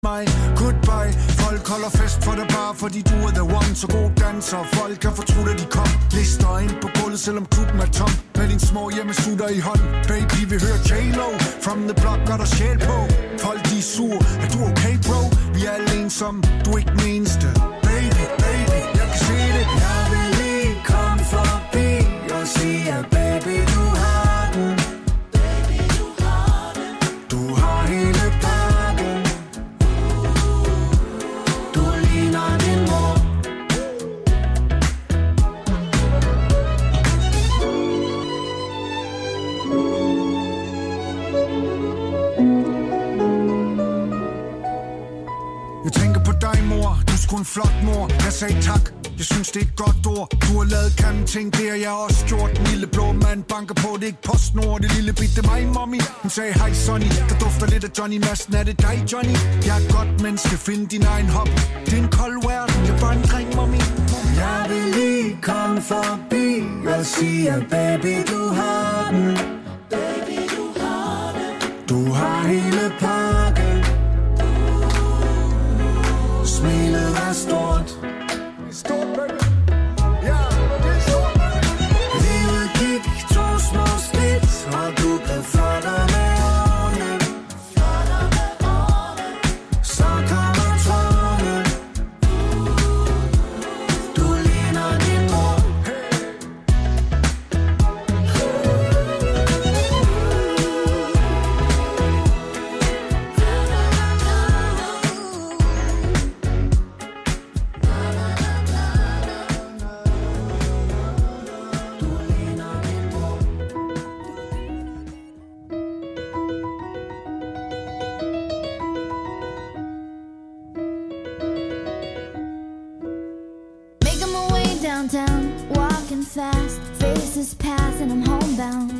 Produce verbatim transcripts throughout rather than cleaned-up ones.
mig. Goodbye. Folk holder fest for dig bare fordi du er the one. Så god danser. Folk kan fortrudt at de kom. Lister ind på gulvet selvom klubben er tom. Med din små hjemmesutter i hånd. Baby vi hører J-Lo. From the block gør der sjæl på. Folk de er sur. Er du okay bro? Vi er alle ensomme. Du er ikke den eneste. Baby, baby, jeg kan se det. Jeg vil lige komme forbi og sige at baby du har den. Baby du har den. Du har hele pakken. Du ligner din mor. Jeg tænker på dig mor. Du er sgu en flot mor. Jeg sagde tak. Jeg synes det er et godt ord. Du har lavet grimme ting, det har jeg også gjort. Den lille blå mand banker på, det er ikke PostNord. Det lille bitte mig, mommy. Hun sagde hej Sonny. Der dufter lidt af Johnny Madsen. Er det dig Johnny? Jeg er et godt menneske, find din egen hobby. Det er en kold verden, jeg er bare en dreng, mommy. Jeg vil lige komme forbi og sige at baby du har den. Baby du har den. Du har hele pakken. Smilet er stort. Stort, baby. Ja, det er stort, baby. Livet gik to små skridt, og du blev flottere med årene. Flottere med årene. Så kommer tårne. Du ligner din mor. Making my way downtown, walking fast, faces pass and I'm homebound.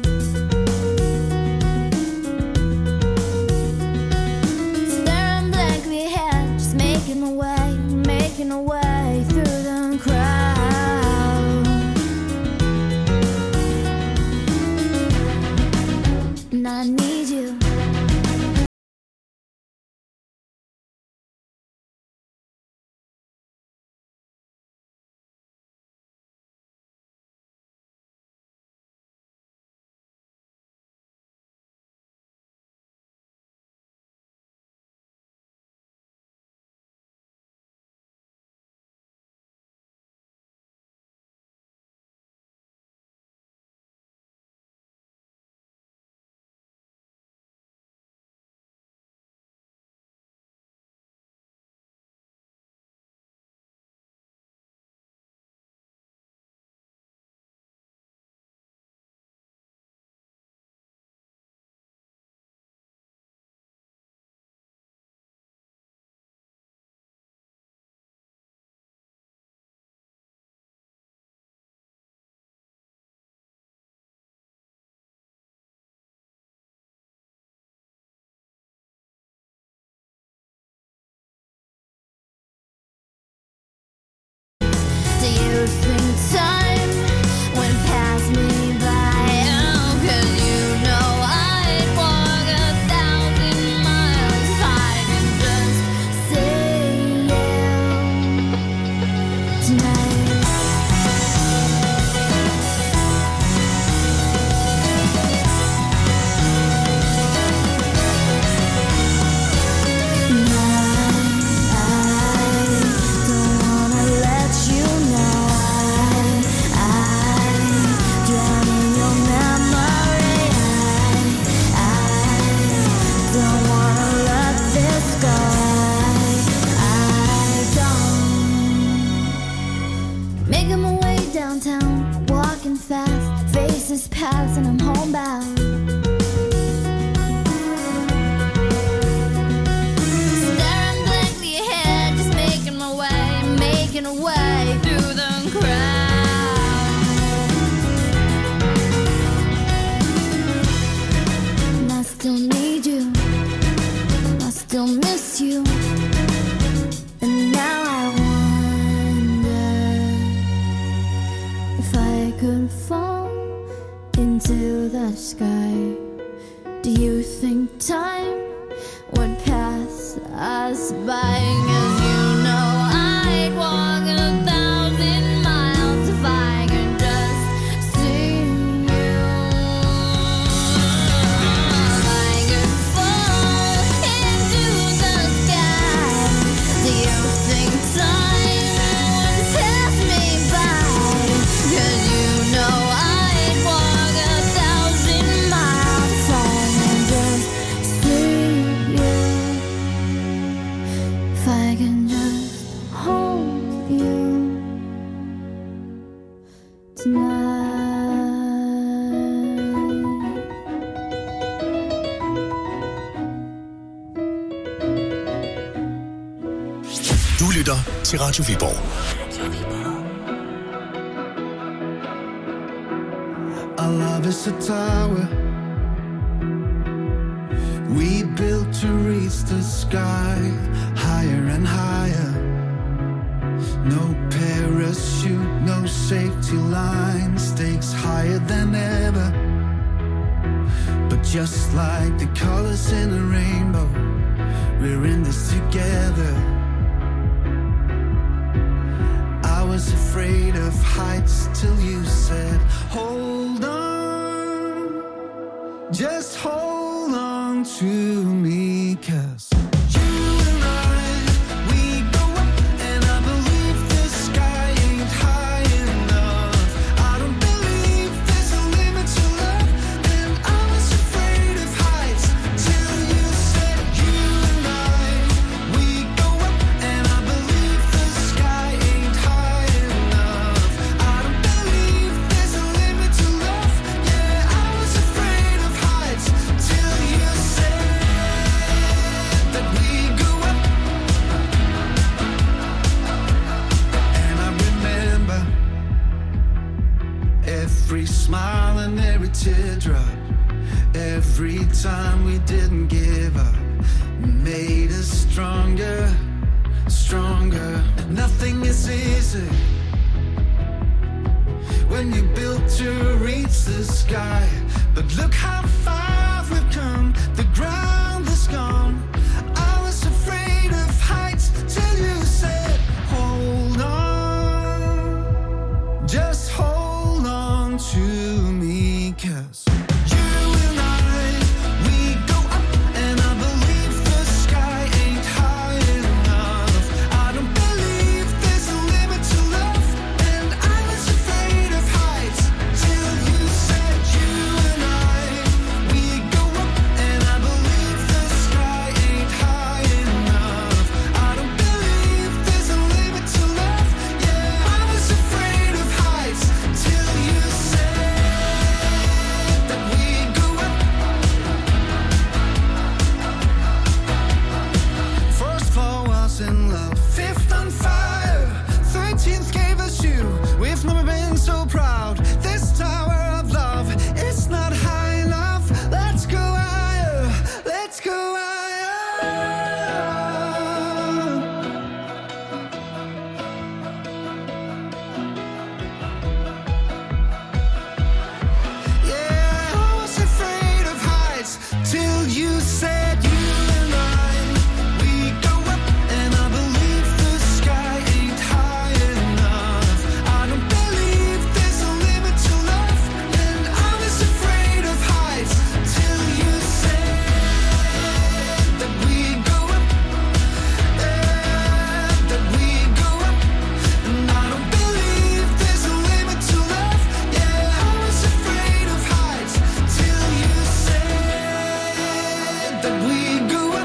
Staring blankly ahead, just making a way, making a way through the crowd. And I need you. Do you think time went past me by? Oh, 'cause you know I'd walk a thousand miles if I could just see you tonight. Making my way downtown, walking fast, faces pass and I'm homebound. Staring blankly ahead, just making my way, making a way through the crowd. And I still need you, I still miss you. And now I wonder if I could fall into the sky. Do you think time would pass us by, 'cause you know I'd walk a thousand miles if I could just see you. If I could fall into the sky, do you think time would pass me by? 'Cause you know I'd walk a thousand miles if I could just see you. If I can just hold you tonight. Du lytter til Radio Viborg. Our love is a tower we built to reach the sky, higher and higher. No parachute, no safety line, stakes higher than ever. But just like the colors in a rainbow, we're in this together. I was afraid of heights till you said, hold on, just hold on to me, 'cause you and I, we go up, and I believe the sky ain't high enough. I don't believe there's a limit to love, and I was afraid of heights till you said, you and I, we go up, and I believe the sky ain't high enough. I don't believe there's a limit to love. Yeah, I was afraid of heights till you said that we go up. And I remember every smile and every teardrop, every time we didn't give up, made us stronger, stronger. Nothing is easy when you built to reach the sky, but look how far we've come. The ground is gone. I was afraid of heights till you said, hold on, just hold on to me, 'cause you and I, we go up, and I believe the sky ain't high enough. I don't believe there's a limit to love, and I was afraid of heights till you said, you and I, we go up, and I believe the sky ain't high enough. I don't believe there's a limit to love. Yeah, I was afraid of heights till you said that we go up. First floor was in love, fifth on fire, thirteenth gave us you. We've never been so proud. This tower of love, it's not high enough. Let's go higher, let's go higher. Yeah, I was afraid of heights till you said, you and I, we go up, and I believe the sky ain't high enough. I don't believe there's a limit to love, and I was afraid of heights till you said that we go up, yeah, that we go up, and I don't believe there's a limit to love. Yeah, I was afraid of heights till you said that we go up.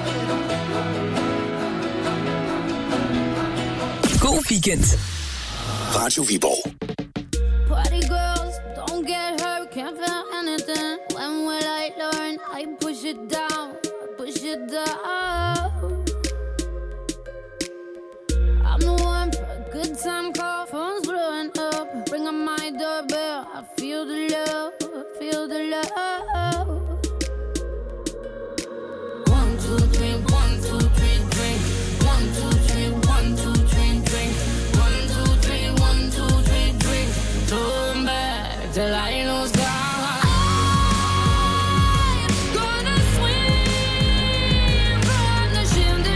God weekend. Radio Viborg. Party girls, don't get hurt, can't feel anything. When will I learn? I push it down, push it down. I'm the one for a good time call, phone's blowing up. Ring on my doorbell, I feel the love, feel the love. One, two, three, one, two, three, drink. One, two, three, one, two, three, drink. One, two, three, one, two, three, drink. Turn back till I lose God. I'm gonna swim from the ship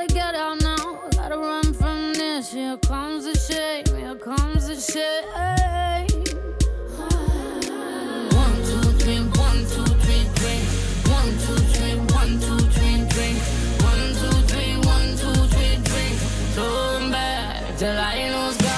gotta get out now. Gotta run from this. Here comes the shame. Here comes the shame. One, two, three, one, two, three, drink. One, two, three, one, two, three, drink. One, two, three, one, two, three, drink. Turn back till I lose God.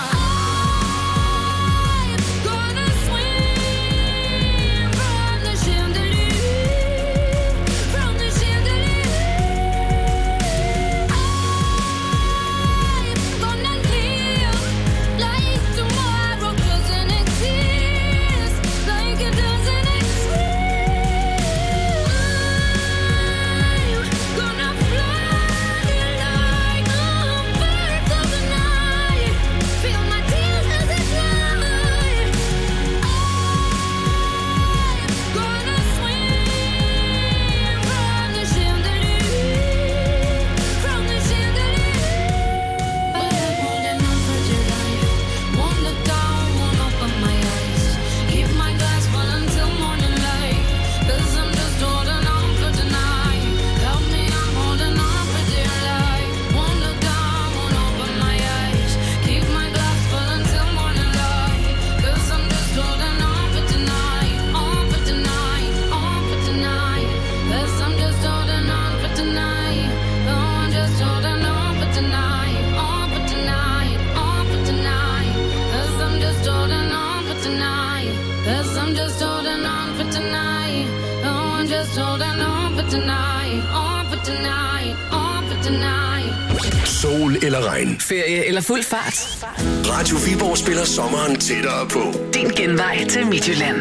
Sol eller regn. Ferie eller fuld fart. Radio Viborg spiller sommeren tættere på. Din genvej til Midtjylland.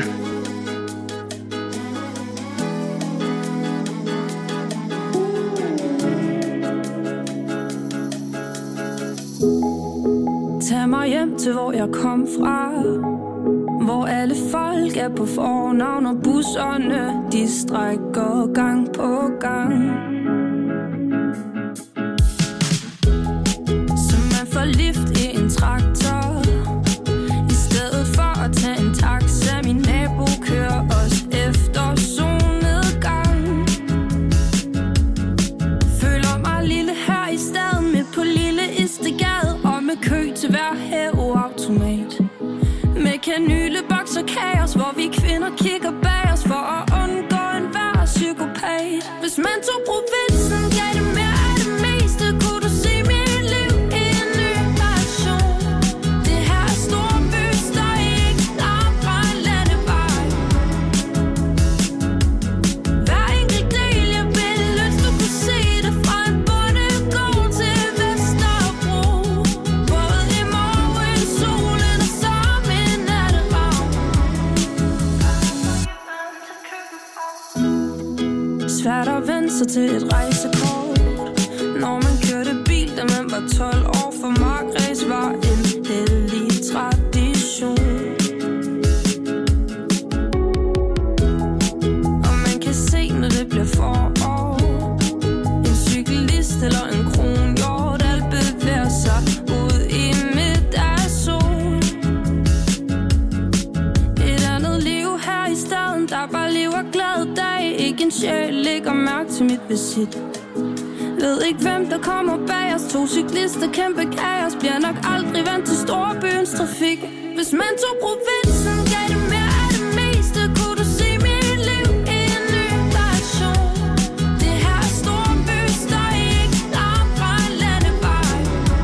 Tag mig hjem til hvor jeg kom fra, hvor alle folk er på fornavn, og busserne de strækker gang på gang. Så man får lift i en traktor, i stedet for at tage en taxa. Min nabo kører os efter solnedgang. Føler mig lille her i staden, midt på lille Istegade, og med kø til hver hæveautomat. Med kanyleboks og kaos, hvor vi kvinder kigger bag os for at undgå enhver psykopat. Hvis man tog provinsen, gav det mere af det meste, kunne du se mit liv i en ny version. Det her er storby, støj ikke langt fra en landevej. Hver enkelt del jeg ville ønske, du kunne se det fra en bondegård til Vesterbro. Både i morgen, solen og som en natteravn. Svært at vende sig til et rejsekort, når man kørte bil, da man var tolv år. For markræs var en hellig tradition. Og man kan se, når det bliver forår, en cyklist eller en kronhjort, alt bevæger sig ud i midt af sol. Et andet liv her i staden, der bare lever glad dag. Ikke en sjæl lægger mærke til mit visit. Ved ikke hvem der kommer bag os. To cyklister, kæmpe kaos. Bliver nok aldrig vant til storbyens trafik. Hvis man tog provinsen, gav det mere af det meste, kunne du se mit liv i en ny version. Det her er storby, støj ikke langt fra en landevej.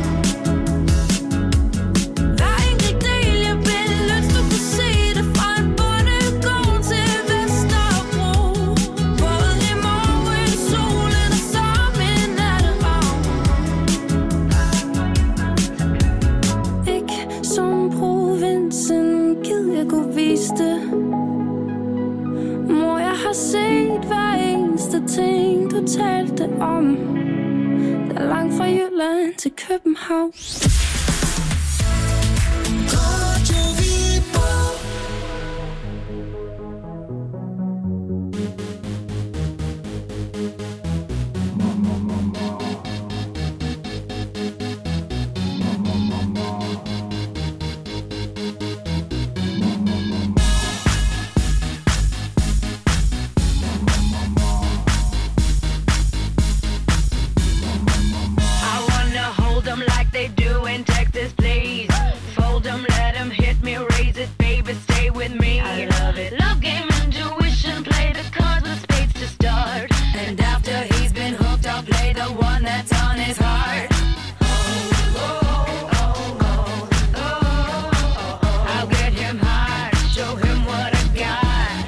Hver enkelt del jeg ville ønske, du kunne se det fra en bondegård til Vesterbro. Både i morgen, solen og som en natteravn. Ikke som provinsen, gid jeg kunne vise det. Mor, jeg har set hver eneste ting, du talte om. Der er langt fra Jylland til København. Radio Viborg. on his heart. I'll get him hard, show him what I got.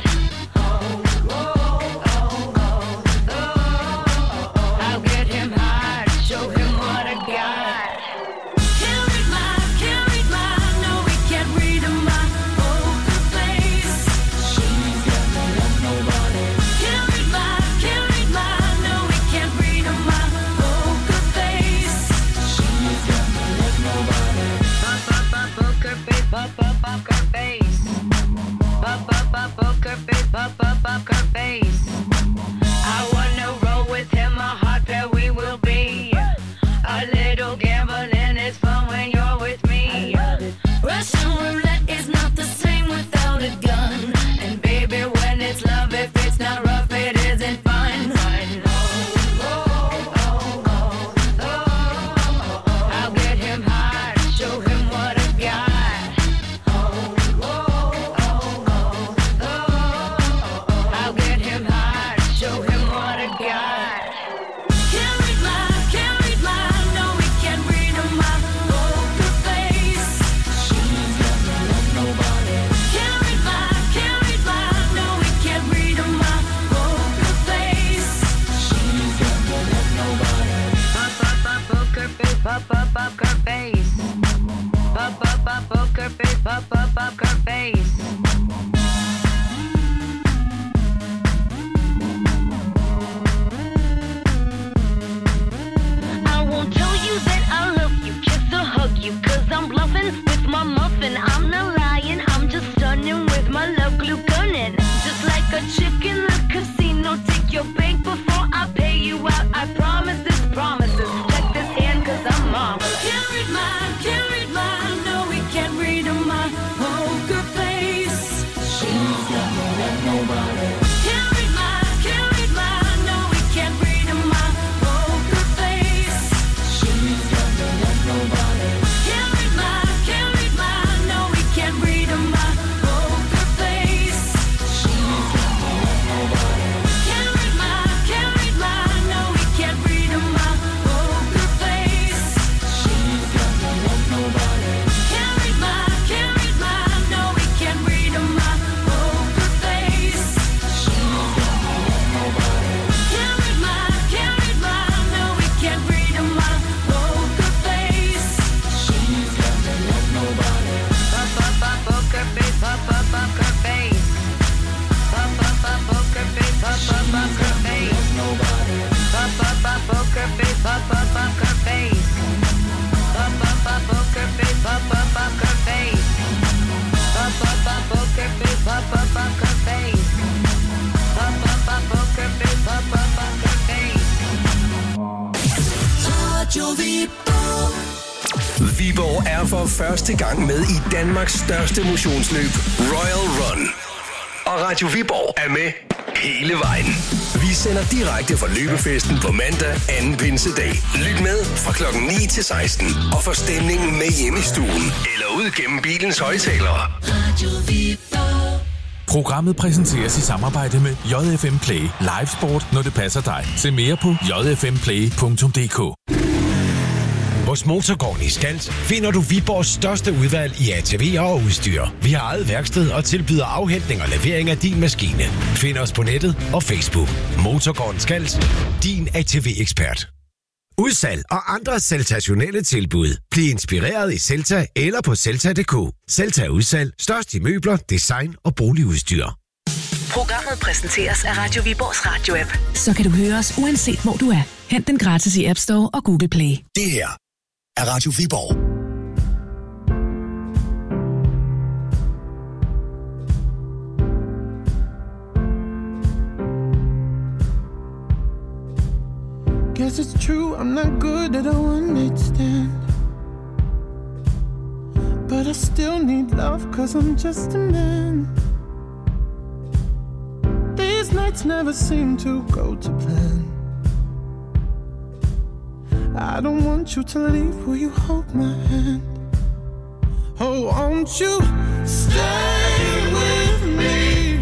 I'll get him hard, show him what I got. Can't read my, can't read my, no, we can't read my poker face. She's got no love, nobody. Can't read my, can't read my, no, we can't read my poker face. She's got no love, nobody. Pop, pop, pop, poker face, pop, pop, poker face. Pop, pop, pop, poker face, pop, pop, poker face. I wanna roll with him, a hot pair we will be. A little gambling is fun when you're with me. Russian roulette is not the same without a gun. And baby, when it's love, if it's not rough, it isn't fun. I'll get him hard, show him what I got. I'll get him hard, show him what I got. Can't read my, can't read my, no, we can't read my poker face. She's got no love, nobody. Can't read my, can't read my, no, we can't read my poker face. She's got no love, nobody. Pop, pop, pop, poker face, pop, pop, poker face. Pop, pop, pop, poker face, pop, pop, poker face. I won't tell you that I love you, kiss or hug you, cause I'm bluffing with my muffin. I'm not lying, I'm just stunning with my love glue gunning. Just like a chick in the casino, take your bank before I pay you out. I promise this promises, check this hand cause I'm marvelous. Can't read my, can't read my, no, we can't read my poker face. She's got no love, nobody. Can't read my, can't read my, no, we can't read my poker face. She's got no love, nobody. Can't read my, can't read my, no, we can't read my poker face. She's got no love, nobody. Can't read my, can't read my, no, we can't read my poker face. She's got no love, nobody. Can't read my, can't read my, no, we can't read my poker face. She's got no love, nobody. Can't read my, can't read my, no, we can't read my poker face. She's got no love, nobody. Pop, pop, pop, poker face, pop, pop, poker face. Pop, pop, pop, poker face, pop, pop, poker face. Nobody. Pop, pop, pop, poker face, pop, pop, poker face. Pop, pop, pop, poker face, pop, pop, poker face. Pop, pop, pop, poker face, pop, pop, poker face. Pop, pop, pop, poker face, pop, pop, poker face. Radio Viborg. Viborg er for første gang med i Danmarks største motionsløb, Royal Run. Og Radio Viborg er med hele vejen. Vi sender direkte fra løbefesten på mandag anden pinsedag. Lyt med fra klokken ni til seksten og få stemningen med hjemme i stuen eller ud gennem bilens højttalere. Radio Viborg. Programmet præsenteres i samarbejde med J F M Play. Live sport, når det passer dig. Se mere på j f m play punktum d k. Hos Motorgården i Skals finder du Viborgs største udvalg i A T V'er og udstyr. Vi har eget værksted og tilbyder afhentning og levering af din maskine. Find os på nettet og Facebook. Motorgården Skals, din A T V-ekspert. Udsalg og andre sensationelle tilbud. Bliv inspireret i Celta eller på celta punktum d k. Celta Udsalg. Størst i møbler, design og boligudstyr. Programmet præsenteres af Radio Viborgs radio-app. Så kan du høre os uanset hvor du er. Hent den gratis i App Store og Google Play. Det her er Radio Viborg. Guess it's true, I'm not good at a one-night stand. But I still need love, cause I'm just a man. These nights never seem to go to plan. I don't want you to leave, will you hold my hand? Oh, won't you stay with me?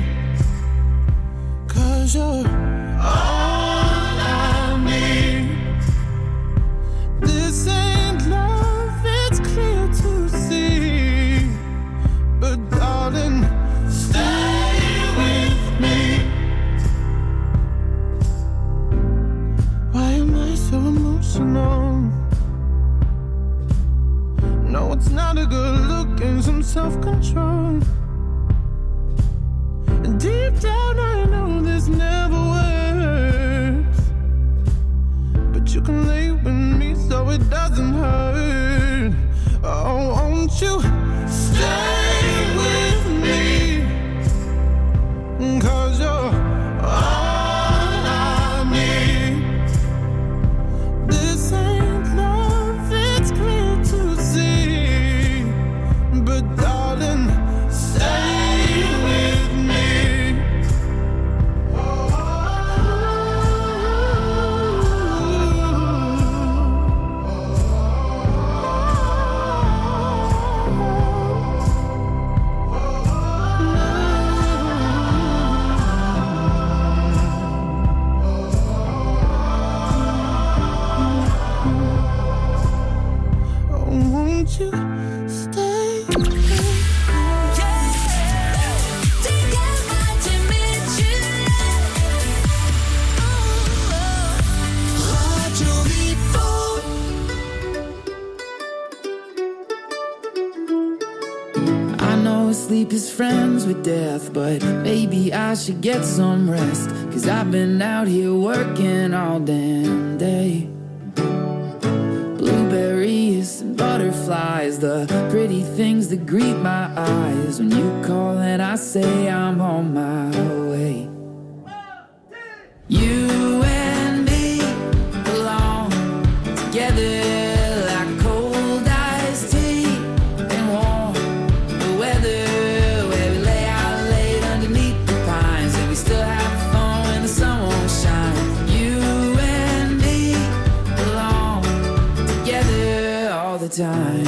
Cause you're all I need. some self-control. Deep down I know this never works, but you can lay with me so it doesn't hurt. Oh, won't you stay with me? 'Cause you're all I need. This ain't love, it's clear to see, but darling, stay with me. Won't you stay? I know sleep is friends with death, but maybe I should get some rest, 'cause I've been out here working all damn day. Blueberries and butterflies, the pretty things that greet my eyes when you call and I say I'm on my way. You and me belong together like cold iced tea and warm weather, where we lay out late underneath the pines and we still have fun when the sun won't shine. You and me belong together all the time.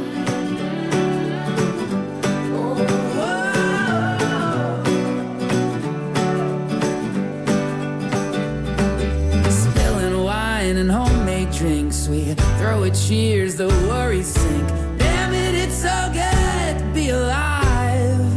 Spilling wine and homemade drinks, we throw a cheers, the worries sink. Damn it, it's so good to be alive.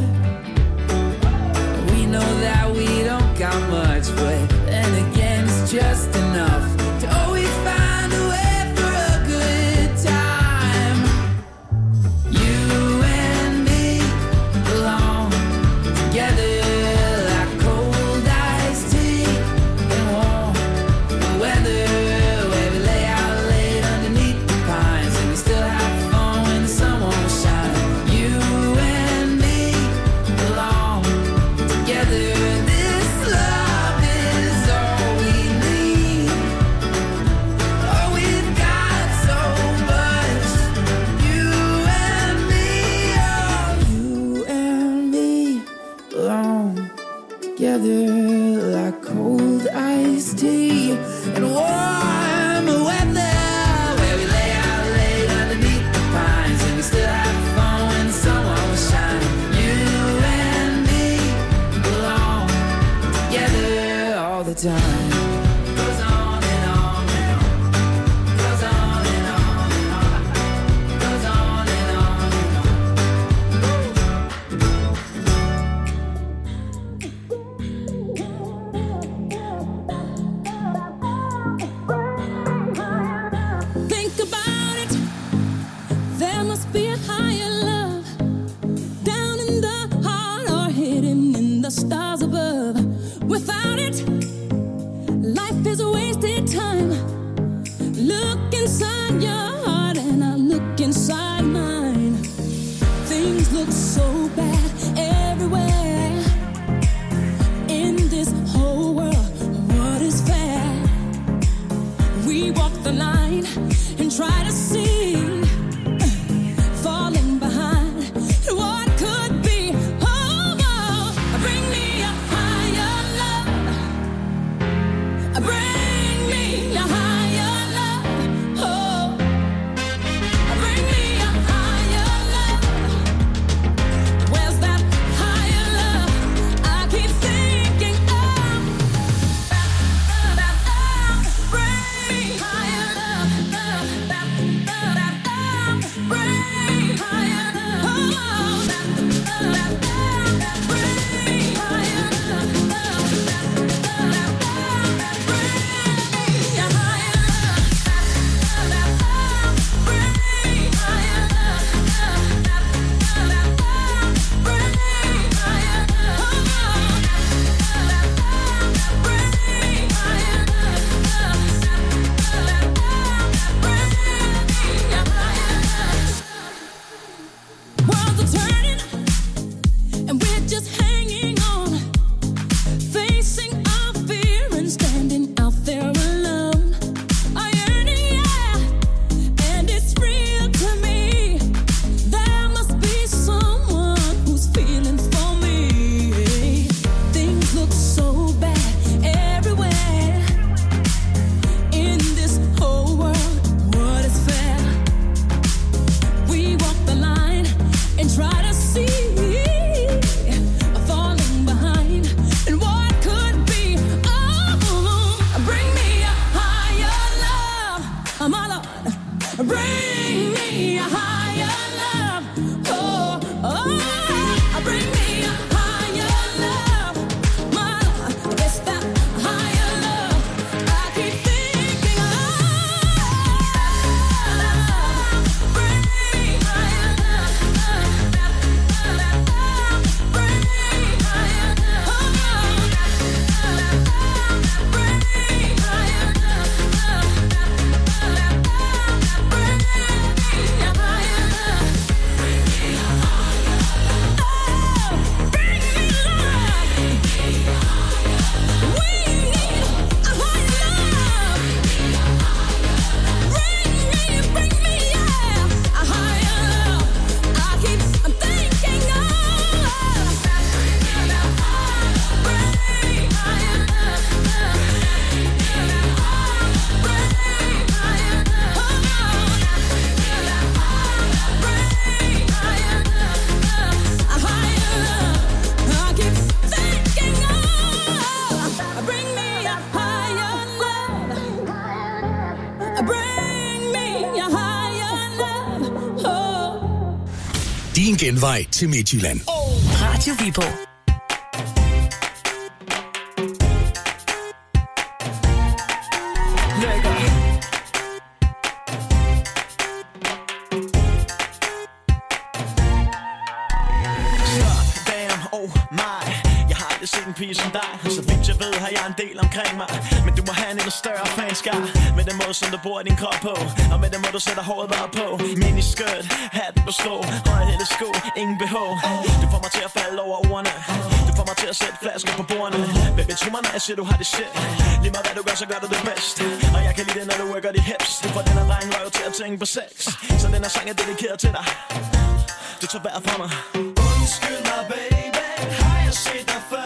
We know that we don't got much, but then again it's just enough to always find a way for a good time. You and me belong together like cold iced tea and warm weather, where we lay out late underneath the pines and we still have fun when the sun won't shine. You and me belong together. This love is all we need. Oh, we've got so much. You and me, oh, you and me belong together like cold iced tea and warm weather, where we lay out late underneath the pines and we still have fun when the sun won't shine. You and me belong together all the time. Goes on and on and on. Goes on and on and on. Goes on and on and on. Think about it. There must be a higher love down in the heart or hidden in the stars above. Without it, life is a wasted time. Look inside your heart and I look inside mine. Things look so bad everywhere in this whole world. What is fair? We walk the line and try to see, falling behind what could be. Oh, oh, bring me a higher love. Bring me a higher love. Oh, bring me a higher love. Where's that higher love I keep thinking of? Bring me higher love. bring me a higher love. Oh, oh, bring me a higher love. My love, it's that higher love I keep thinking of. Bring me higher love. Bring me higher love. Bring me higher Din genvej til Midtjylland. Radio Viborg. Som dig, så vidt jeg ved, har jeg en del omkring mig. Men du må have en endnu større fanskar. Med den måde, som du bruger din krop på, og med den måde, du sætter håret bare på. Miniskirt, hatten på strå, høje hætte sko, ingen B H. Du får mig til at falde over ordene. Du får mig til at sætte flasker på bordene. Men ved tro mig, når jeg siger, du har det shit. Lige meget hvad du gør, så gør du det bedst. Og jeg kan lide det, når du worker dit hips. Du får den her dreng røv til at tænke på sex. Så den her sang er dedikeret til dig. Du tager vejret fra mig. Undskyld mig, baby, har jeg set dig før?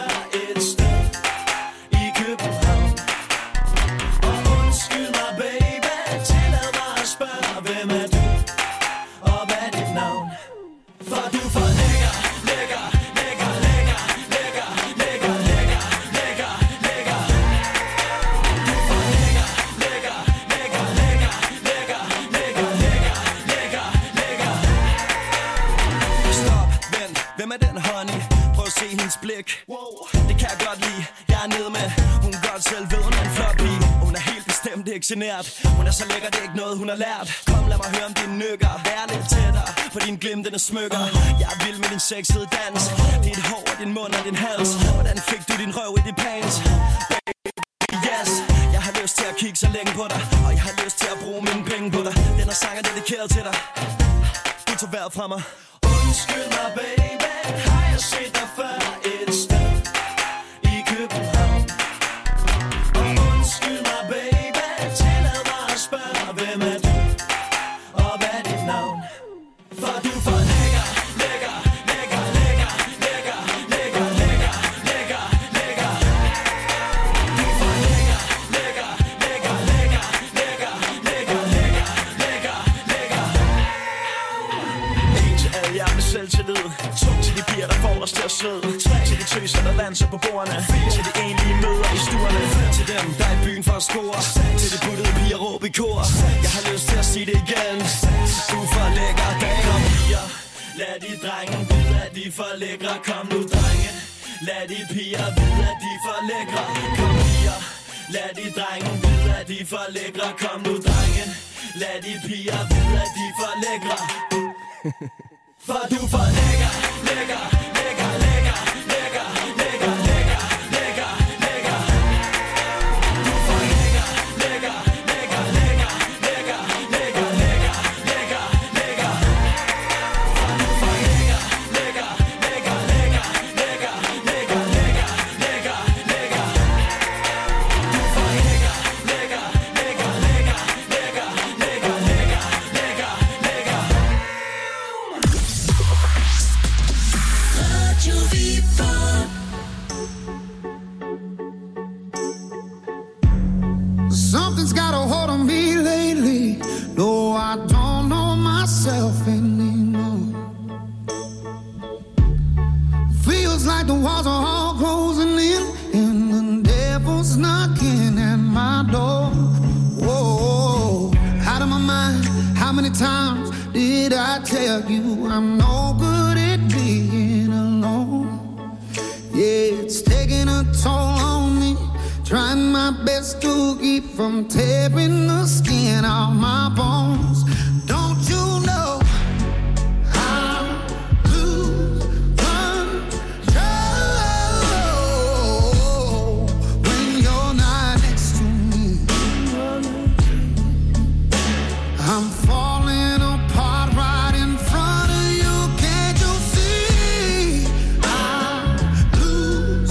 Blik. Wow. Det kan jeg godt lide. Jeg er nede med. Hun godt selv ved, hun er en flot pige. Hun er helt bestemt ikke genert. Hun er så lækker, det er ikke noget, hun har lært. Kom, lad mig høre om dine nykker. Vær lidt tættere på din glimtende smykker. Jeg er vild med din sexede dans. Dit hår og din mund og din hals. Hvordan fik du din røv i de pants? Baby, yes. Jeg har lyst til at kigge så længe på dig. Og jeg har lyst til at bruge mine penge på dig. Den her sang er dedikeret til dig. Du tager vejret fra mig. Undskyld mig, baby, har jeg set dig før et sted i København? Og undskyld mig, baby, tillad mig at spørge, hvem er du, og hvad er dit navn? For du for lækker, lækker, lækker, lækker, lækker, lækker, lækker, lækker, lækker. Du for lækker, lækker, lækker, lækker, lækker, lækker, lækker, lækker, lækker. En til alle jer med selvtillid. To til de piger, der får os til at svede. Tre til de tøser, der danser på bordene. Fire til de enlige møder i stuerne. Fem til dem, der er i byen for at score. Til de puttede piger råb i kor. Jeg har lyst til at sige det igen. Du er for lækker, damer piger. Lad de drenge vide, at de er for lækre. Kom nu, drenge. Lad de piger vide, at de er for lækre. Kom piger. Lad de drenge vide, at de er for lækre. Kom nu, drenge. Lad de piger vide, at de er for lækre. For du er for lækker, lækker, lækker, lækker, lækker, lækker, lækker, lækker, lækker. Du er for lækker, lækker, lækker, lækker, lækker, lækker, lækker, lækker, lækker. For du er for lækker, lækker, lækker, lækker, lækker, lækker, lækker, lækker, lækker. Du er for lækker, lækker, lækker, lækker, lækker, lækker, lækker, lækker, lækker. Something's got a hold on me lately. No, I don't know myself anymore. Feels like the walls are all closing in, and the devil's knocking at my door. Whoa, out of my mind, How many times did I tell you I'm no good at being alone? Yeah, it's taking a toll on me. Trying my best to keep from tearing the skin off my bones. Don't you know I lose control when you're not next to me? I'm falling apart right in front of you. Can't you see? I lose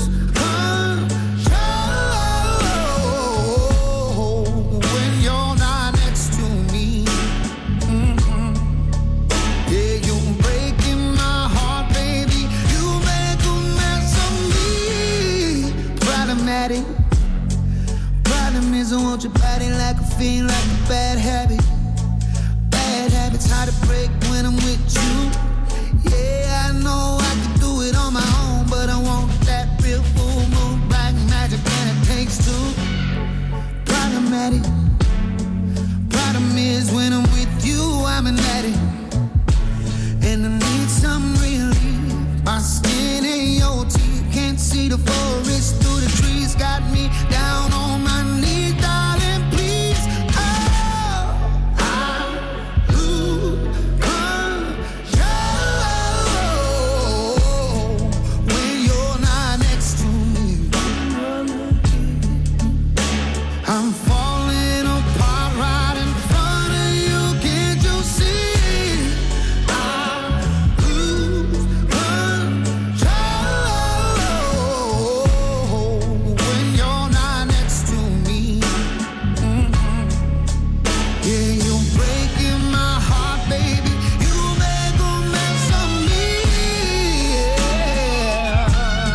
control when you're not next to me. Mm-hmm. Yeah, you're breaking my heart, baby. You make a mess of me. Problematic. Problem is I want your body like a fiend, like a bad habit. Bad habits hard to break when I'm with you. Yeah, I know I can do it on my own, but I want that real full moon black magic, and it takes two. Problematic. Problem is when I'm with you, I'm an addict, and I need some relief. My skin and your teeth can't see the forest through the trees. Got me down on my knees, darling, please. Oh, I lose control when you're not next to me. I'm falling apart right in front of you. Can't you see? I lose control when you're not next to me. Mhm. Yeah, you're breaking my heart, baby. You make a mess of me. Yeah.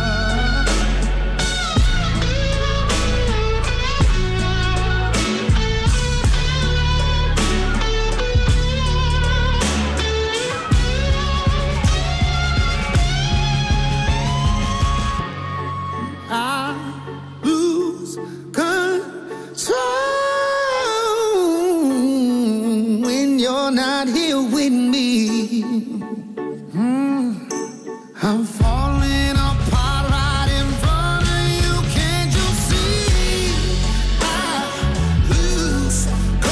I lose control when you're not here with me. Mm. I'm falling apart right in front of you. Can't you see? I lose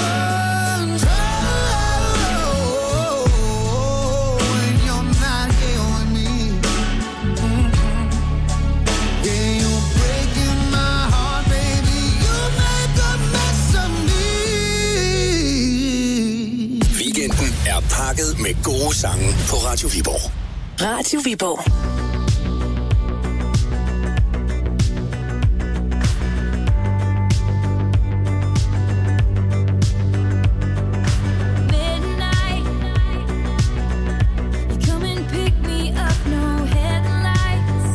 control when you're not here with me. Mhm. Yeah, you're breaking my heart, baby. You make a mess of me. Weekenden er pakket med gode sange på Radio Viborg. Radio Viborg. Midnight, you come and pick me up, no headlights.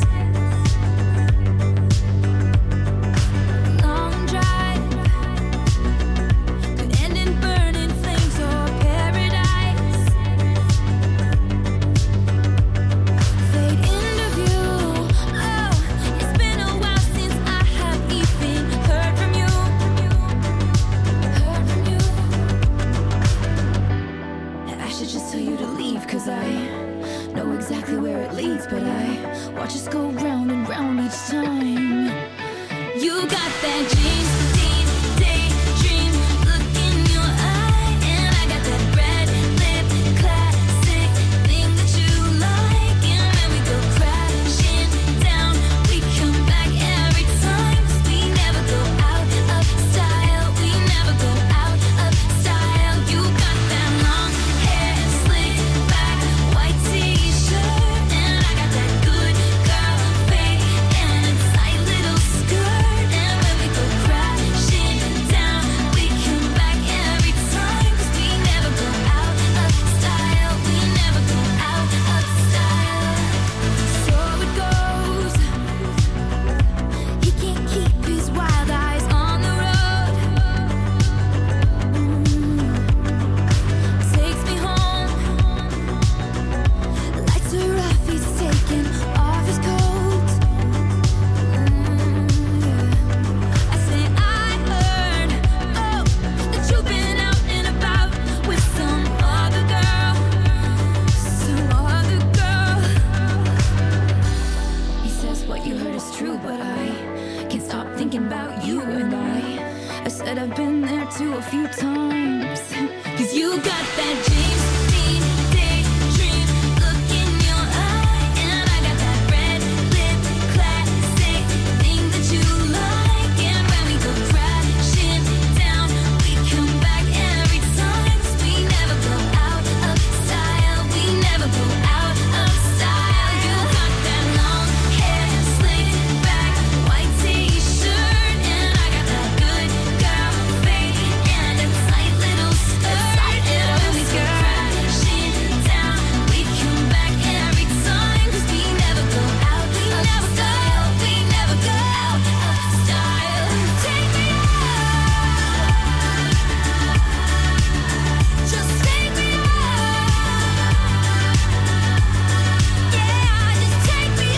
Long drive could end in burning flames or paradise. Fade into view. Oh, it's been a while since I have even heard from you. Heard from you. I should just tell you to leave, cause I know exactly where it leads, but I watch us go round and round each time. You got that dream, deep daydream look in your eye, and I got that red lip classic thing that you like. And when we go crashing down, we come back every time, 'cause we never go out of style. We never go out of style. You got that long hair, slick back, white t-shirt, and I got that good girl fade and a tight little skirt. And when we go crashing that James Dean daydream look in your eye, and I got that red lip classic thing that you like. And when we go crashing down, we come back every time. 'Cause we never go out of style. We never go out of style. You got that long hair slicked back, white t-shirt, and I got that good girl fade and a tight little skirt. And when we go crashing down, we come back every time. 'Cause we never go out of style. We never go out of style. Take me out, just take me out. Yeah, just take me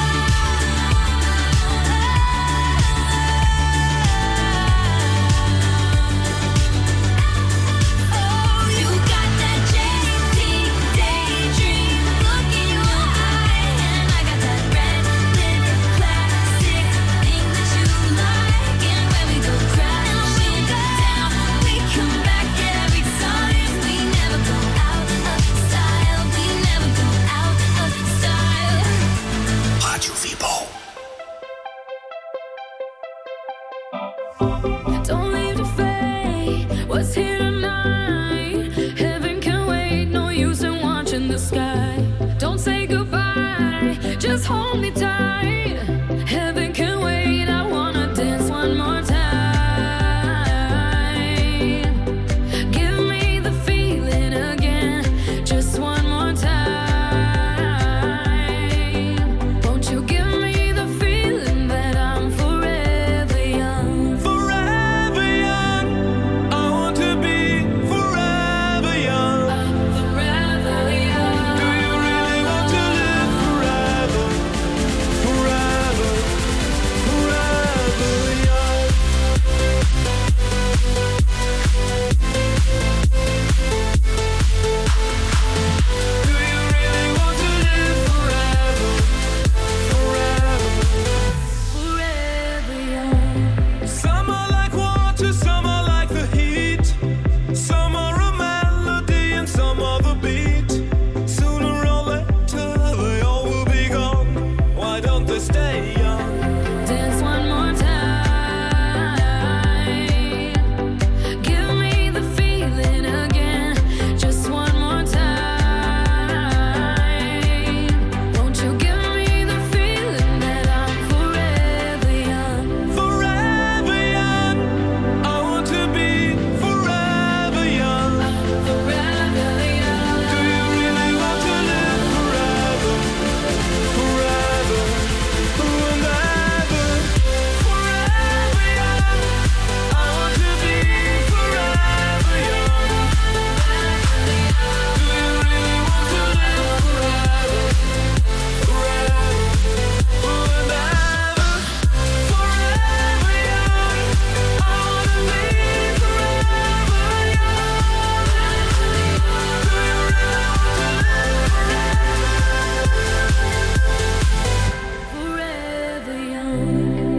out. Oh, you got that J D daydream look in your eye, and I got that red lip classic thing that you like. And when we go crashing down, we come back every time. We never go out of style. We never go out of style. Radio Viborg. Don't leave the fate. What's here tonight? Heaven can wait. No use in watching the sky. Don't say goodbye. Just hold me tight. Heaven can wait. I wanna dance one more time. Give me the feeling again. Just one more time. Won't you give me the feeling that I'm forever young? Forever young. I want to be forever young. Forever young. Do you really want to live forever? Forever, forever young. Do you really want to live forever? Forever. Forever young. Some are like water, some are like the heat. Some are a melody and some are the beat. Sooner or later they all will be gone. Why don't they stay young? Dance one more time. Give me the feeling again. Just one more time. Won't you give me the feeling that I'm forever young? Forever young. I want to be forever young. Forever young. Do you really want to live forever? Forever, and ever. Forever young. I want to be forever young. Do you really want to live forever? Forever, and ever. Forever young. I want to be forever young. Do you really want to live Forever young.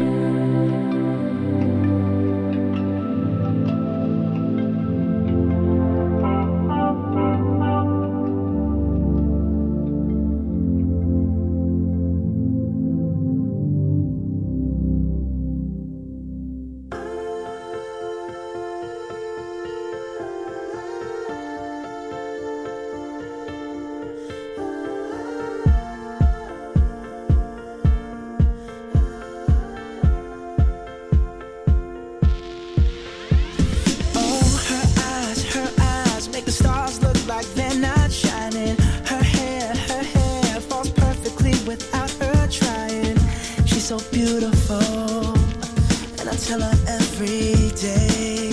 Oh, her eyes, her eyes make the stars look like they're not shining. Her hair, her hair falls perfectly without her trying. She's so beautiful, and I tell her every day.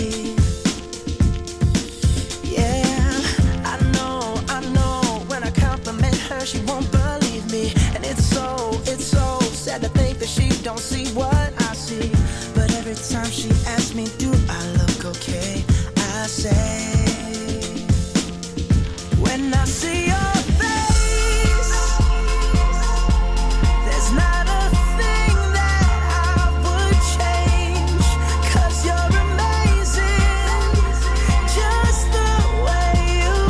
Yeah, I know, I know. When I compliment her, she won't believe me, and it's so, it's so sad to think that she don't see what I see. But every time she asks me, do I look okay? I say, when I see your face, there's not a thing that I would change. 'Cause you're amazing, just the way you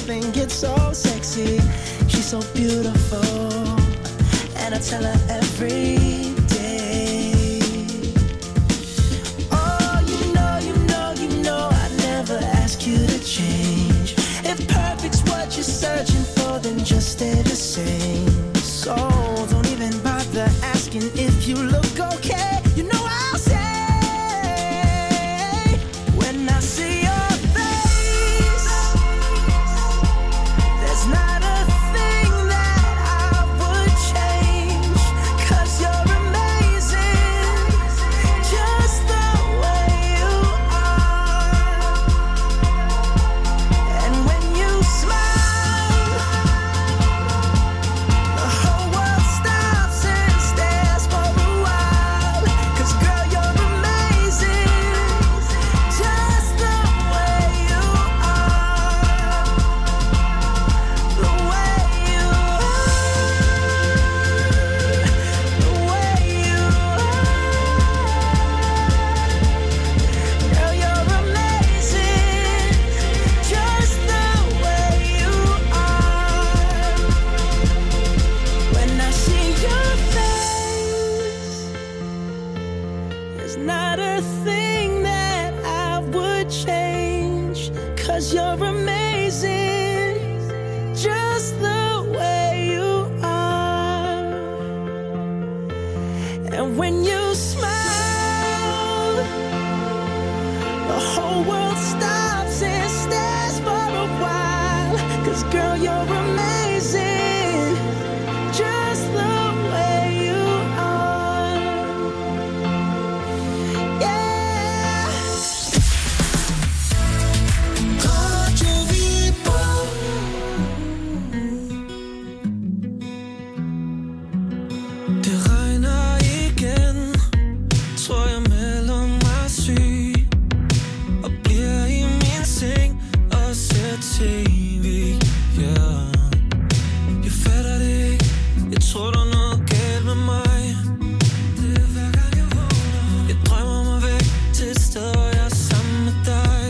think it's so sexy. She's so beautiful, and I tell her every day. Oh, you know, you know, you know I never ask you to change. If perfect's what you're searching for, then just stay the same. So don't even bother asking if you look okay. You know I'll say when I see your face, there's not a thing that I would change, 'cause you're amazing, just the way you are. And when you smile, the whole world stops and stares for a while. 'Cause girl, you're amazing, just the way you are. The way you are. The way you are. Girl, you're amazing, just the way you are. When I see your face, there's not a thing that I would change, 'cause you're amazing, just the way you are. And when you smile, the whole world stops and stares for a while. 'Cause girl, you're amazing, just the way you are. Yeah. Radio Viborg. Det regner igen, tror jeg melder mig syg og bliver i min seng og ser tv, yeah. Jeg fatter det ikke, jeg tror der er noget galt med mig. Det er hver gang jeg vågner, jeg drømmer mig væk til et sted, hvor jeg er sammen med dig.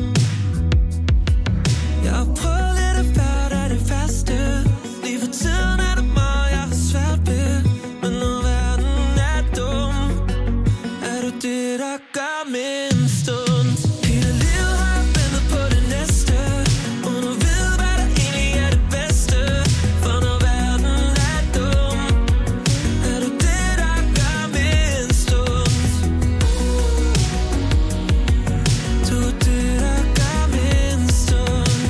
Jeg har prøvet lidt at være der det faste. Lige for tiden er det meget, jeg har svært ved. Men når verden er dum, er du det, der gør min stund. Hele livet har jeg ventet på det næste, uden at vide, hvad der egentlig er det bedste. For når verden er dum, er du det, der gør min stund. Du er det, der gør min stund.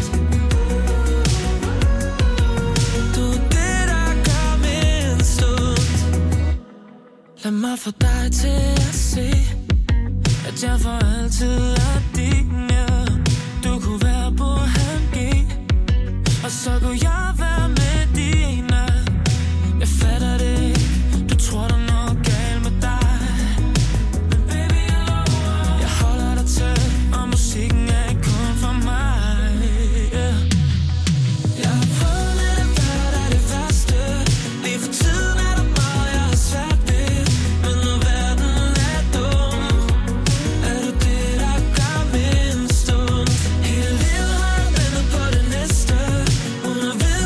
Du er det, der gør min stund. Lad mig få dig til at se, at jeg for altid er din, ja. Du kunne være på halv G, og så kunne jeg være med dine. Jeg fatter det ikke, du tror der er noget galt med dig. Men baby, jeg lover, jeg holder dig tæt, og musikken er ikke kun for mig, yeah. Jeg har prøvet lidt at være der det værste. Lige for tiden er der meget, jeg har svært ved. Men når verden er dum, er du det, der gør min stund. Hele livet har jeg ventet på det næste, uden at vide,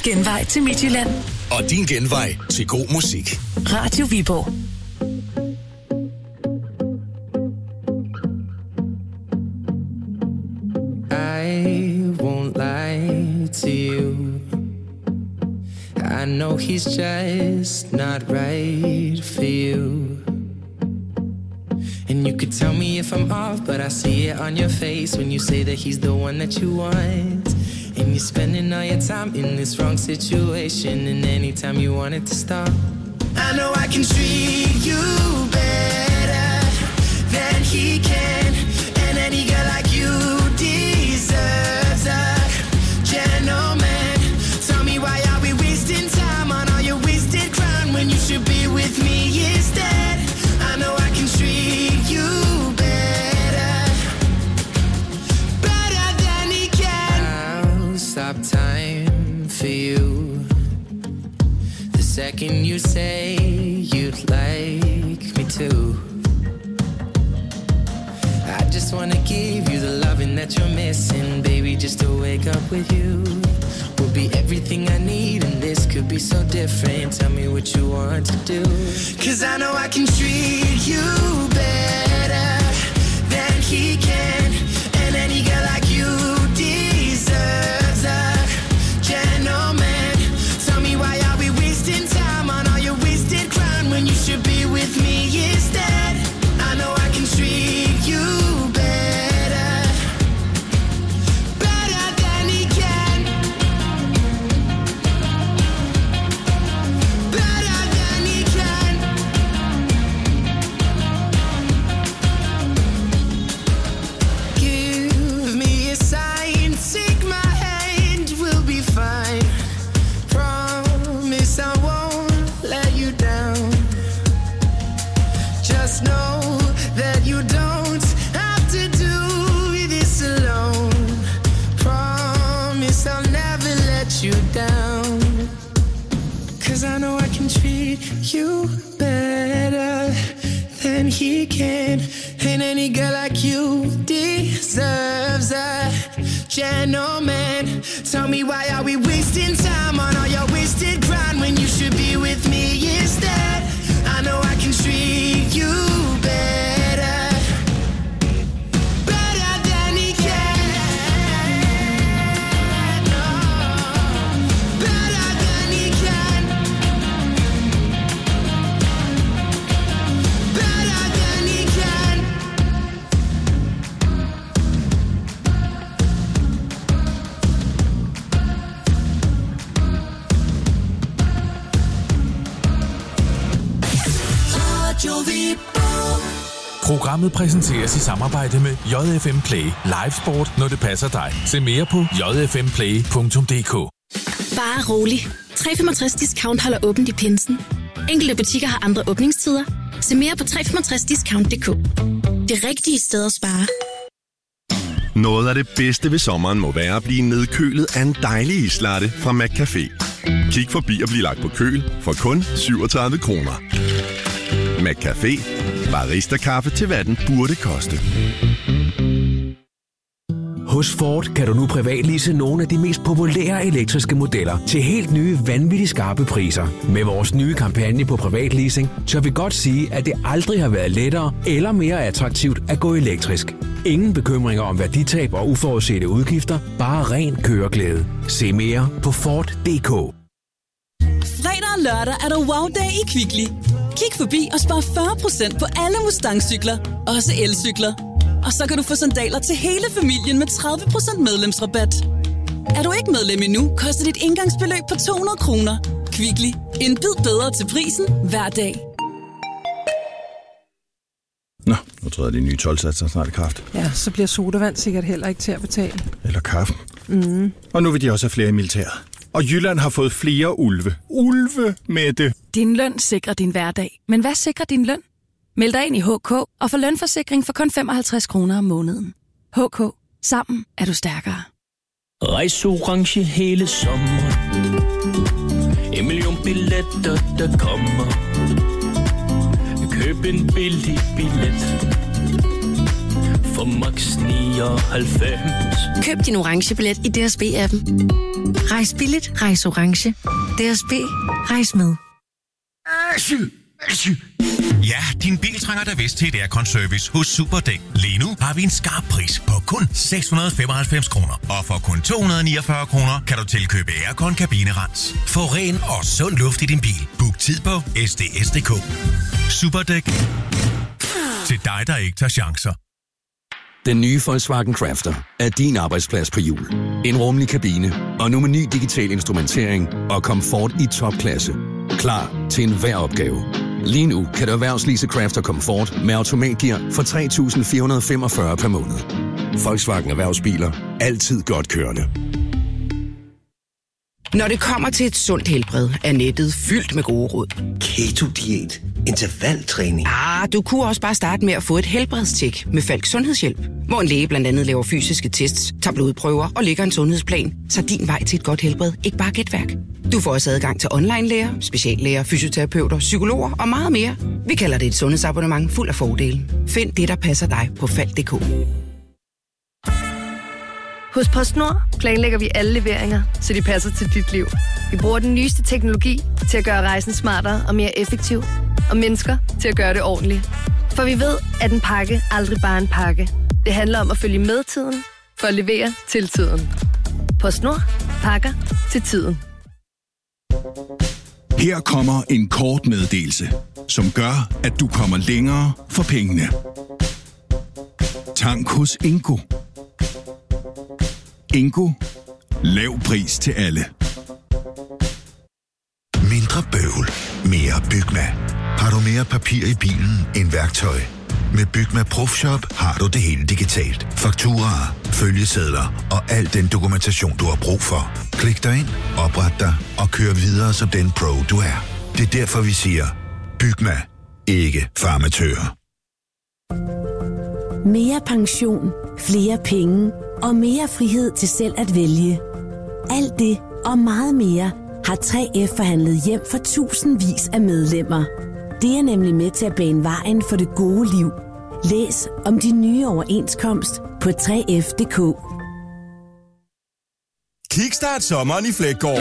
genvej til Midtjylland. Og din genvej til god musik. Radio Viborg. I won't lie to you. I know he's just not right for you. And you could tell me if I'm off, but I see it on your face when you say that he's the one that you want. And you're spending all your time in this wrong situation, and anytime you want it to stop, I know I can treat you better than he can. And any girl like you deserves a gentleman. Tell me, why are we wasting time on all your wasted crime when you should be with me instead? I know I can treat you better, better than he can. I'll stop time for you the second you say you'd like me to. I just wanna give you the loving that you're missing, baby. Just to wake up with you will be everything I need, and this could be so different. Tell me what you want to do, 'cause I know I can treat you better than he can. And any girl like you deserves a gentleman. Tell me, why are we wasting time on all your wasted crime when you should be with me instead? I know I can treat you better, better than he can, better than he can. Give me a sign, take my hand, we'll be fine. Promise I won't let you down. Just know that you don't have to do this alone. Promise I'll never let you down. 'Cause I know I can treat you better than he can. And any girl like you deserves a gentleman. Tell me, why are we wasting time on all your wasted grind when you should be with me instead? I know I can treat you better, better than he can. No, better than he can, better than he can. Programmet præsenteres i samarbejde med J F M Play. Live sport, når det passer dig. Se mere på j f m play punktum d k. Bare rolig. tre komma femogtres Discount holder åbent i pinsen. Enkelte butikker har andre åbningstider. Se mere på tre komma femogtres discount punktum d k. Det rigtige sted at spare. Noget af det bedste ved sommeren må være at blive nedkølet af en dejlig islatte fra McCafé. Kig forbi og bliv lagt på køl for kun syvogtredive kroner. McCafé. Barista-kaffe til hvad den burde koste. Hos Ford kan du nu privatlease nogle af de mest populære elektriske modeller til helt nye, vanvittigt skarpe priser. Med vores nye kampagne på privatleasing, tør vi godt sige, at det aldrig har været lettere eller mere attraktivt at gå elektrisk. Ingen bekymringer om værditab og uforudsete udgifter, bare ren køreglæde. Se mere på Ford punktum d k. Fredag og lørdag er der wow-dag i Kvickly. Kig forbi og spar fyrre procent på alle Mustang-cykler, også elcykler. Og så kan du få sandaler til hele familien med tredive procent medlemsrabat. Er du ikke medlem endnu, koster dit indgangsbeløb på to hundrede kroner. Kvickly. En bid bedre til prisen hver dag. Nå, nu tror jeg, de nye tolvsatser snart i kraft. Ja, så bliver sodavand sikkert heller ikke til at betale. Eller kaffen. Mm. Og nu vil de også have flere i militæret. Og Jylland har fået flere ulve. Ulve med det. Din løn sikrer din hverdag. Men hvad sikrer din løn? Meld dig ind i H K og få lønforsikring for kun femoghalvtreds kroner om måneden. H K. Sammen er du stærkere. Rejs orange hele sommeren. En million billetter, der kommer. Køb en billig billet. Få og max nioghalvfems. Køb din orange billet i D S B-appen. Rejs billigt, rejs orange. D S B, rejs med. Ja, din bil trænger da vist til et aircon-service hos Superdæk. Lige nu har vi en skarp pris på kun seks hundrede femoghalvfems kroner. Og for kun to hundrede niogfyrre kroner kan du tilkøbe aircon kabinerens. Få ren og sund luft i din bil. Book tid på S D S punktum D K. Superdæk. Til dig, der ikke tager chancer. Den nye Volkswagen Crafter er din arbejdsplads på hjul. En rummelig kabine og nu med ny digital instrumentering og komfort i topklasse. Klar til enhver opgave. Lige nu kan du erhvervslease Crafter Comfort med automatgear for tre tusind fire hundrede femogfyrre per måned. Volkswagen Erhvervsbiler. Altid godt kørende. Når det kommer til et sundt helbred, er nettet fyldt med gode råd. Keto-diæt, intervaltræning. Ah, du kunne også bare starte med at få et helbredstjek med Falk Sundhedshjælp, hvor en læge blandt andet laver fysiske tests, tager blodprøver og lægger en sundhedsplan, så din vej til et godt helbred ikke bare er gætværk. Du får også adgang til online-læger, speciallæger, fysioterapeuter, psykologer og meget mere. Vi kalder det et sundhedsabonnement fuld af fordele. Find det, der passer dig på falk punktum d k. Hos PostNord planlægger vi alle leveringer, så de passer til dit liv. Vi bruger den nyeste teknologi til at gøre rejsen smartere og mere effektiv, og mennesker til at gøre det ordentligt. For vi ved, at en pakke aldrig bare er en pakke. Det handler om at følge med tiden, for at levere til tiden. PostNord. Pakker til tiden. Her kommer en kort meddelelse, som gør, at du kommer længere for pengene. Tank hos Ingo. Ingo. Lav pris til alle. Mindre bøvl. Mere Bygma. Har du mere papir i bilen end værktøj? Med Bygma Profshop har du det hele digitalt. Fakturaer, følgesedler og al den dokumentation, du har brug for. Klik dig ind, opret dig og kør videre som den pro, du er. Det er derfor, vi siger, Bygma. Ikke farmatører. Mere pension, flere penge og mere frihed til selv at vælge. Alt det og meget mere har tre F forhandlet hjem for tusindvis af medlemmer. Det er nemlig med til at bane vejen for det gode liv. Læs om de nye overenskomst på tre F punktum d k. Kickstart sommeren i Fleggaard.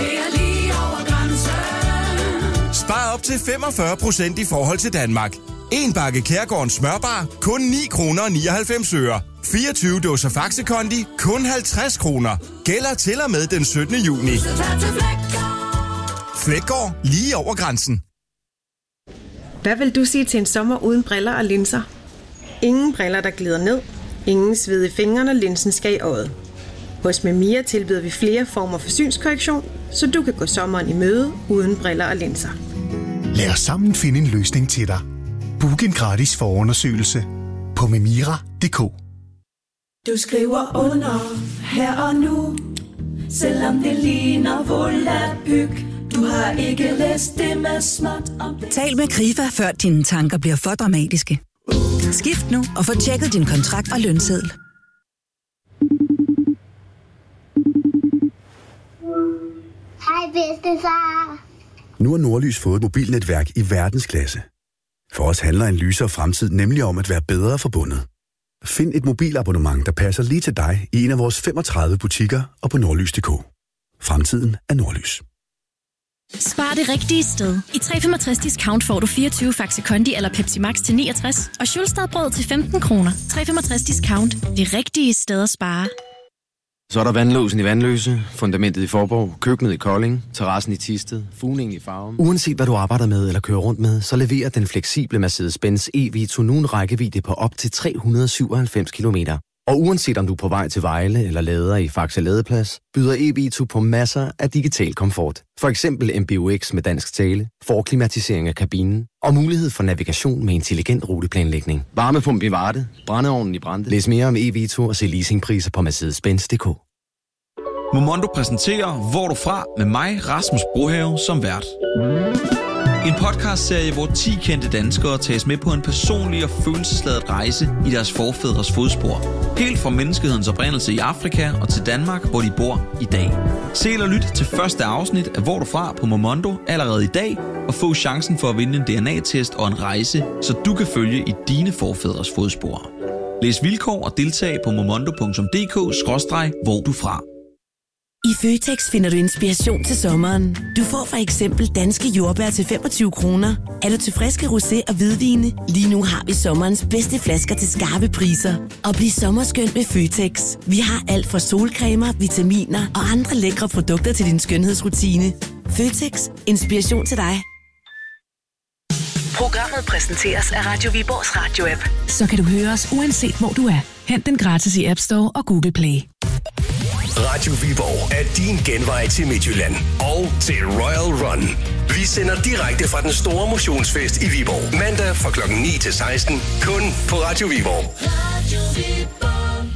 Spar op til femogfyrre procent i forhold til Danmark. En bakke Kærgårdens smørbar, kun ni kroner og nioghalvfems øre. fireogtyve dåser Faxe Kondi, kun halvtreds kroner. Gælder til og med den syttende juni. Fleggaard, lige over grænsen. Hvad vil du sige til en sommer uden briller og linser? Ingen briller, der glider ned. Ingen sved i fingrene, og linsen skal i øjet. Hos Memia tilbyder vi flere former for synskorrektion, så du kan gå sommeren i møde uden briller og linser. Lad os sammen finde en løsning til dig. Book en gratis forundersøgelse på memira punktum d k. Du skriver under her og nu, selvom det ligner volapyk. Du har ikke læst det med småt om det. Tal med Krifa, før dine tanker bliver for dramatiske. Skift nu og få tjekket din kontrakt og lønseddel. Hej bedstefar. Nu har Nordlys fået et mobilnetværk i verdensklasse. For os handler en lysere fremtid nemlig om at være bedre forbundet. Find et mobilabonnement, der passer lige til dig i en af vores femogtredive butikker og på nordlys punktum d k. Fremtiden er Nordlys. Spar det rigtige sted. I tre komma femogtres discount får du fireogtyve Faxe Kondi eller Pepsi Max til niogtres og Schulstadbrød til femten kroner. tre komma femogtres discount. Det rigtige sted at spare. Så er der vandlåsen i Vandløse, fundamentet i Forborg, køkkenet i Kolding, terrassen i Thisted, fugningen i Farum. Uanset hvad du arbejder med eller kører rundt med, så leverer den fleksible Mercedes-Benz E-Vito nu en rækkevidde på op til tre hundrede syvoghalvfems kilometer. Og uanset om du er på vej til Vejle eller lader i Faxe Ladeplads, byder E-Vito på masser af digital komfort. For eksempel M B U X med dansk tale, forklimatisering af kabinen og mulighed for navigation med intelligent ruteplanlægning. Varmepump i Varde, brændeovnen i Brande. Læs mere om E-Vito og se leasingpriser på Mercedes Benz punktum d k. Momondo præsenterer Hvor du fra med mig, Rasmus Brohave, som vært. En podcastserie, hvor ti kendte danskere tages med på en personlig og følelsesladet rejse i deres forfædres fodspor. Helt fra menneskehedens oprindelse i Afrika og til Danmark, hvor de bor i dag. Se eller lyt til første afsnit af Hvor du fra på Momondo allerede i dag, og få chancen for at vinde en D N A-test og en rejse, så du kan følge i dine forfædres fodspor. Læs vilkår og deltag på momondo punktum d k skråstreg hvor du fra. I Føtex finder du inspiration til sommeren. Du får for eksempel danske jordbær til femogtyve kroner. Er du til friske rosé og hvidvine? Lige nu har vi sommerens bedste flasker til skarpe priser. Og bliv sommerskønt med Føtex. Vi har alt fra solcremer, vitaminer og andre lækre produkter til din skønhedsrutine. Føtex. Inspiration til dig. Programmet præsenteres af Radio Viborgs radio-app. Så kan du høre os uanset hvor du er. Hent den gratis i App Store og Google Play. Radio Viborg er din genvej til Midtjylland og til Royal Run. Vi sender direkte fra den store motionsfest i Viborg. Mandag fra klokken ni til seksten. Kun på Radio Viborg. Radio Viborg.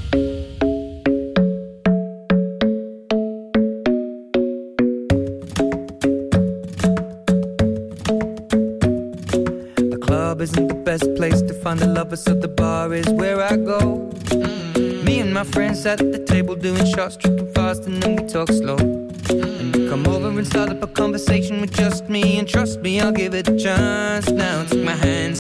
The club isn't the best place to find the lovers, so the bar is where I go. Me and my friends at the table doing shots, tripping fast, and then we talk slow. And you come over and start up a conversation with just me, and trust me, I'll give it a chance. Now take my hands.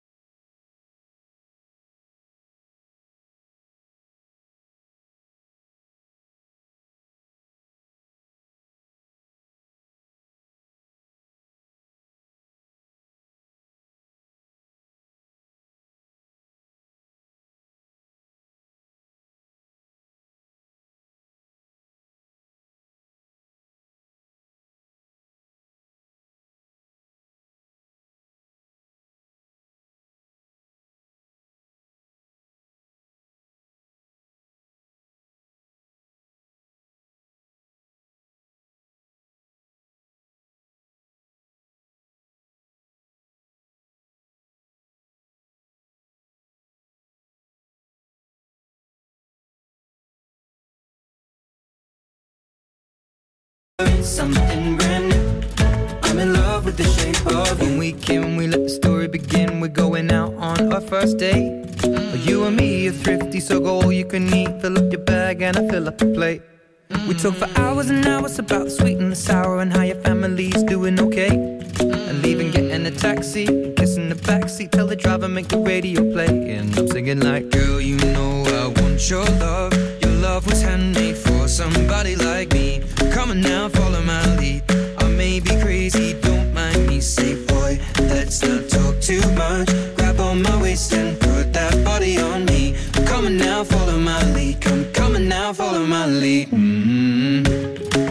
Something brand new. I'm in love with the shape of you. When we can, we let the story begin. We're going out on our first date. Mm. You and me are thrifty, so go all you can eat. Fill up your bag and I fill up the plate. Mm. We talk for hours and hours about the sweet and the sour and how your family's doing okay. Mm. And leaving, getting a taxi, kissing the backseat, tell the driver make the radio play. And I'm singing like, girl, you know I want your love. Your love was handmade for somebody like me. Come on now, follow my lead. I may be crazy, don't mind me. Say, boy, let's not talk too much. Grab on my waist and put that body on me. Come on now, follow my lead. Come, come on now, follow my lead. Mm-hmm.